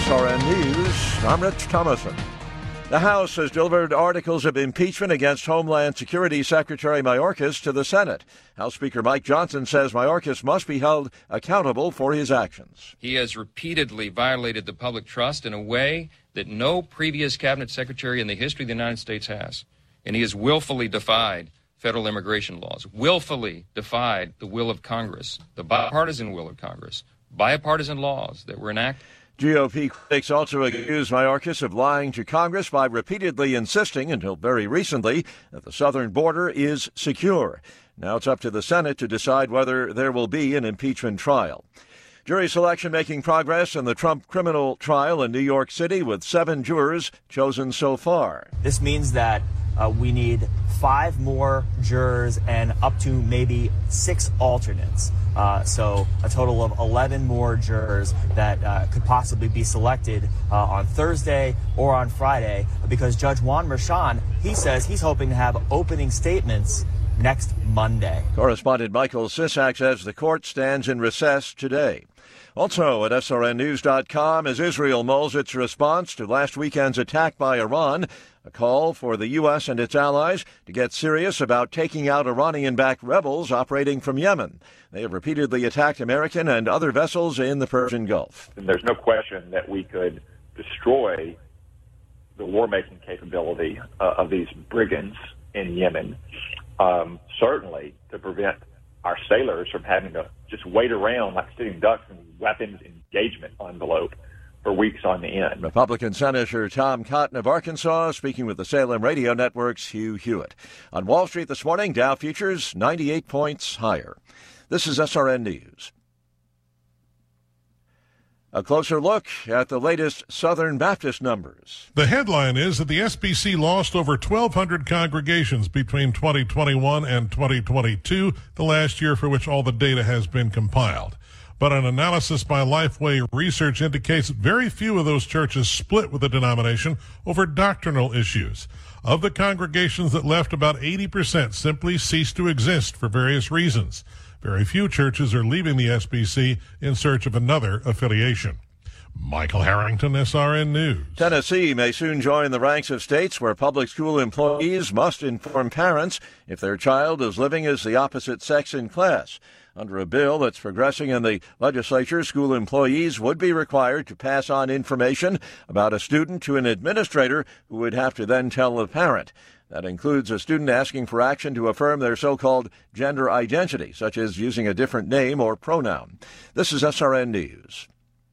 SRN News, I'm Rich Thomason. The House has delivered articles of impeachment against Homeland Security Secretary Mayorkas to the Senate. House Speaker Mike Johnson says Mayorkas must be held accountable for his actions. He has repeatedly violated the public trust in a way that no previous cabinet secretary in the history of the United States has. And he has willfully defied federal immigration laws, willfully defied the will of Congress, the bipartisan will of Congress, bipartisan laws that were enacted. GOP critics also accused Mayorkas of lying to Congress by repeatedly insisting, until very recently, that the southern border is secure. Now it's up to the Senate to decide whether there will be an impeachment trial. Jury selection making progress in the Trump criminal trial in New York City, with 7 jurors chosen so far. This means that we need 5 more jurors and up to maybe 6 alternates. So a total of 11 more jurors that could possibly be selected on Thursday or on Friday, because Judge Juan Merchan, he says he's hoping to have opening statements next Monday. Correspondent Michael Sisak says the court stands in recess today. Also at SRNnews.com, as Israel mulls its response to last weekend's attack by Iran, a call for the U.S. and its allies to get serious about taking out Iranian-backed rebels operating from Yemen. They have repeatedly attacked American and other vessels in the Persian Gulf. And there's no question that we could destroy the war-making capability of these brigands in Yemen, certainly to prevent our sailors from having to just wait around like sitting ducks in weapons engagement envelope for weeks on end. Republican Senator Tom Cotton of Arkansas speaking with the Salem Radio Network's Hugh Hewitt. On Wall Street this morning, Dow futures 98 points higher. This is SRN News. A closer look at the latest Southern Baptist numbers. The headline is that the SBC lost over 1,200 congregations between 2021 and 2022, the last year for which all the data has been compiled. But an analysis by Lifeway Research indicates that very few of those churches split with the denomination over doctrinal issues. Of the congregations that left, about 80% simply ceased to exist for various reasons. Very few churches are leaving the SBC in search of another affiliation. Michael Harrington, SRN News. Tennessee may soon join the ranks of states where public school employees must inform parents if their child is living as the opposite sex in class. Under a bill that's progressing in the legislature, school employees would be required to pass on information about a student to an administrator who would have to then tell the parent. That includes a student asking for action to affirm their so-called gender identity, such as using a different name or pronoun. This is SRN News.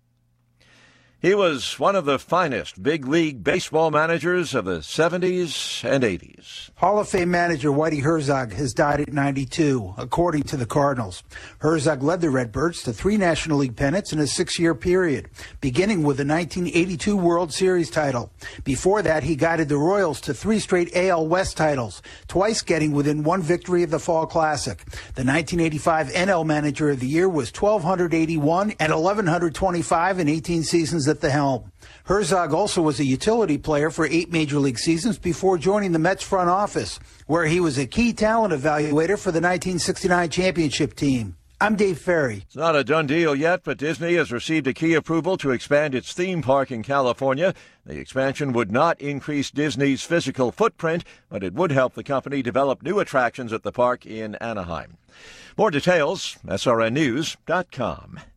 He was one of the finest big league baseball managers of the 70s and 80s. Hall of Fame manager Whitey Herzog has died at 92, according to the Cardinals. Herzog led the Redbirds to 3 National League pennants in a 6-year period, beginning with the 1982 World Series title. Before that, he guided the Royals to 3 straight AL West titles, twice getting within 1 victory of the Fall Classic. The 1985 NL Manager of the Year was 1,281 and 1,125 in 18 seasons at the helm. Herzog also was a utility player for 8 Major League seasons before joining the Mets front office, where he was a key talent evaluator for the 1969 championship team. I'm Dave Ferry. It's not a done deal yet, but Disney has received a key approval to expand its theme park in California. The expansion would not increase Disney's physical footprint, but it would help the company develop new attractions at the park in Anaheim. More details, srnnews.com.